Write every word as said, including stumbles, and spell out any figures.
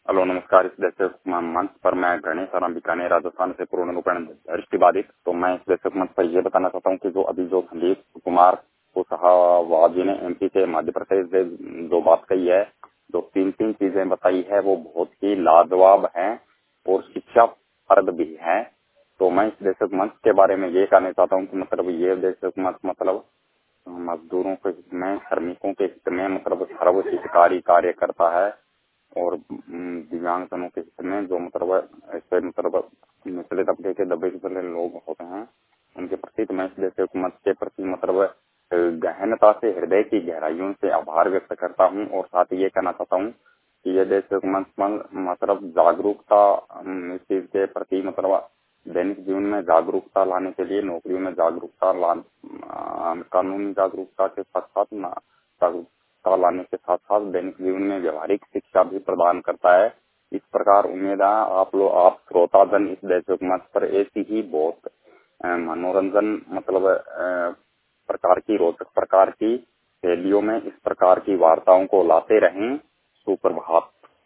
Hello नमस्कार। इस देशक मंच पर मैं गणेश आराम बीकानेर राजस्थान से पूर्ण रूपेण दृष्टिबाधित। तो मैं इस देशक मंच पर यह बताना चाहता हूँ कि जो अभी जो संदीप कुमार कुशवाहा जी ने एमपी से मध्य प्रदेश से जो बात कही है, जो तीन तीन चीजें बताई है, वो बहुत ही लाजवाब है और शिक्षाप्रद भी है। तो मैं इस देशक मंच के बारे में ये कहना चाहता हूँ कि मतलब ये देशक मंच मतलब मजदूरों के हित में, श्रमिकों के हित में मतलब सर्वहितकारी कार्य करता है और दिव्यांगजनों के हित में जो मतलब ऐसे मतलब निचले तबके के दबे कुचले लोग होते हैं उनके प्रति तो मैं इस देश मत के प्रति मतलब गहनता से, हृदय की गहराइयों से आभार व्यक्त करता हूँ। और साथ ही ये कहना चाहता हूँ कि ये देश मतलब जागरूकता इस चीज के प्रति मतलब दैनिक जीवन में जागरूकता लाने के लिए, नौकरियों में जागरूकता ला कानूनी जागरूकता के साथ साथ जागरूकता लाने के साथ साथ दैनिक जीवन में व्यवहारिक शिक्षा भी प्रदान करता है। इस प्रकार उम्मीद है आप लोग आप श्रोताजन इस देशक मंच पर ऐसी ही बहुत मनोरंजन मतलब प्रकार की रोचक प्रकार की शैलियों में इस प्रकार की वार्ताओं को लाते रहें। सुप्रभात।